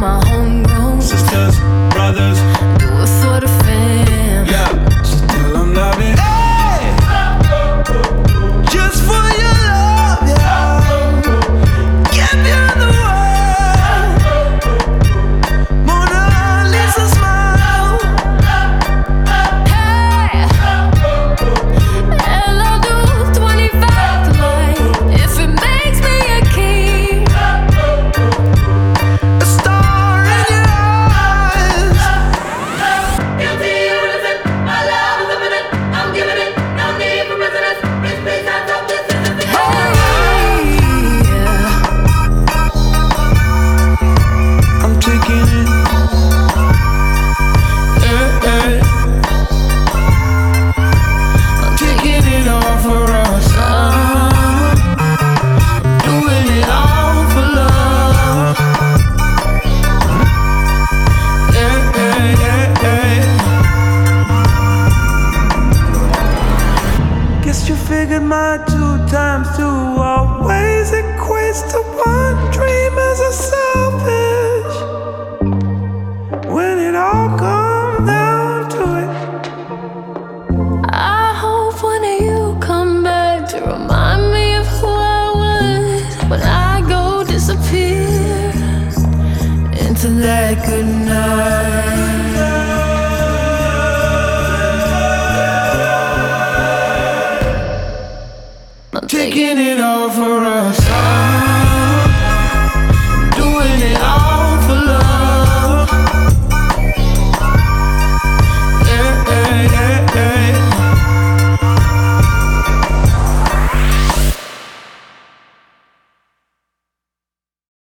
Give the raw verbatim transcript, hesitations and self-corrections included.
my homegrown sisters, brothers, do it for the fam. yeah, so tell them love it. Hey! Just for your love, yeah. Give you the world. Mona Lisa smile. Hey, and I'll do twenty-five tonight if it makes me a king. A star in your eyes. Guilty or innocent, my love is infinite. I'm giving it, no need for precedence. This place I talk, this is the Hey, I'm taking it. Yeah, yeah. I'm taking it all for us. I'm doing it all for love. Yeah, yeah, yeah, yeah. Guess you figured my two times two always equates to one. Dreamers are selfish when it all comes down to it. I hope one of you come back to remind me of who I was when I go disappear into that good night. I'm Taking it all for us.